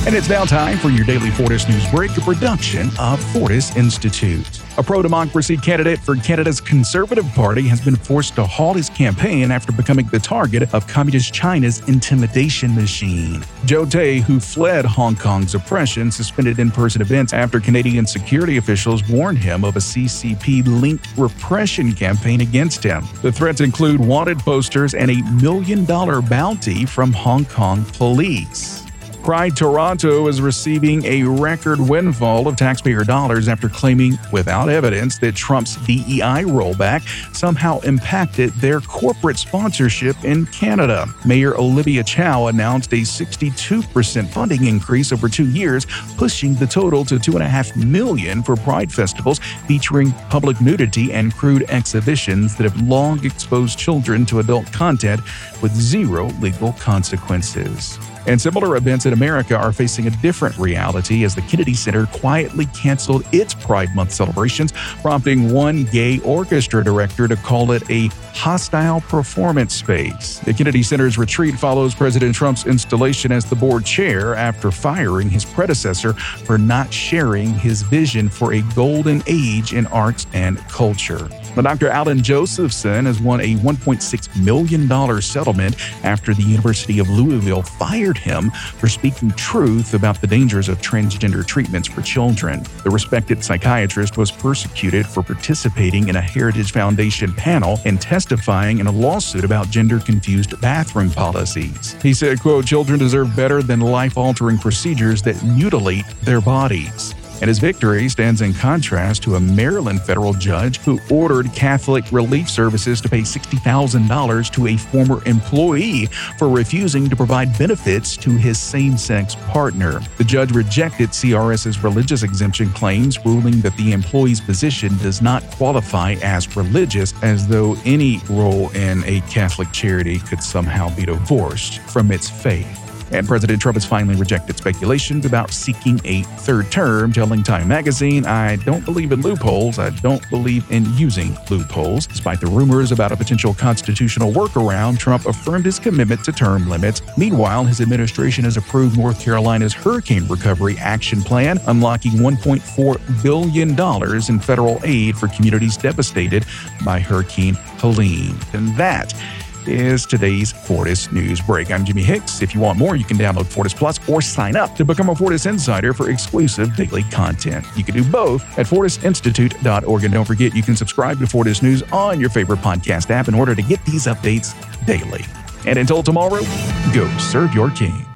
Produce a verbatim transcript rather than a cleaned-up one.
And it's now time for your daily Fortis News Break, a production of Fortis Institute. A pro-democracy candidate for Canada's Conservative Party has been forced to halt his campaign after becoming the target of Communist China's intimidation machine. Joe Tay, who fled Hong Kong's oppression, suspended in-person events after Canadian security officials warned him of a C C P-linked repression campaign against him. The threats include wanted posters and a million-dollar bounty from Hong Kong police. Pride Toronto is receiving a record windfall of taxpayer dollars after claiming, without evidence, that Trump's D E I rollback somehow impacted their corporate sponsorship in Canada. Mayor Olivia Chow announced a sixty-two percent funding increase over two years, pushing the total to two point five million dollars for Pride festivals featuring public nudity and crude exhibitions that have long exposed children to adult content with zero legal consequences. And similar events in America are facing a different reality as the Kennedy Center quietly canceled its Pride Month celebrations, prompting one gay orchestra director to call it a hostile performance space. The Kennedy Center's retreat follows President Trump's installation as the board chair after firing his predecessor for not sharing his vision for a golden age in arts and culture. But Doctor Alan Josephson has won a one point six million dollars settlement after the University of Louisville fired him for speaking truth about the dangers of transgender treatments for children. The respected psychiatrist was persecuted for participating in a Heritage Foundation panel and testifying in a lawsuit about gender-confused bathroom policies. He said, quote, "Children deserve better than life-altering procedures that mutilate their bodies." And his victory stands in contrast to a Maryland federal judge who ordered Catholic Relief Services to pay sixty thousand dollars to a former employee for refusing to provide benefits to his same-sex partner. The judge rejected C R S's religious exemption claims, ruling that the employee's position does not qualify as religious, as though any role in a Catholic charity could somehow be divorced from its faith. And President Trump has finally rejected speculations about seeking a third term, telling Time magazine, "I don't believe in loopholes. I don't believe in using loopholes." Despite the rumors about a potential constitutional workaround, Trump affirmed his commitment to term limits. Meanwhile, his administration has approved North Carolina's Hurricane Recovery Action Plan, unlocking one point four billion dollars in federal aid for communities devastated by Hurricane Helene. And that is today's Fortis News Break. I'm Jimmy Hicks. If you want more, you can download Fortis Plus or sign up to become a Fortis Insider for exclusive daily content. You can do both at fortis institute dot org. And don't forget, you can subscribe to Fortis News on your favorite podcast app in order to get these updates daily. And until tomorrow, go serve your king.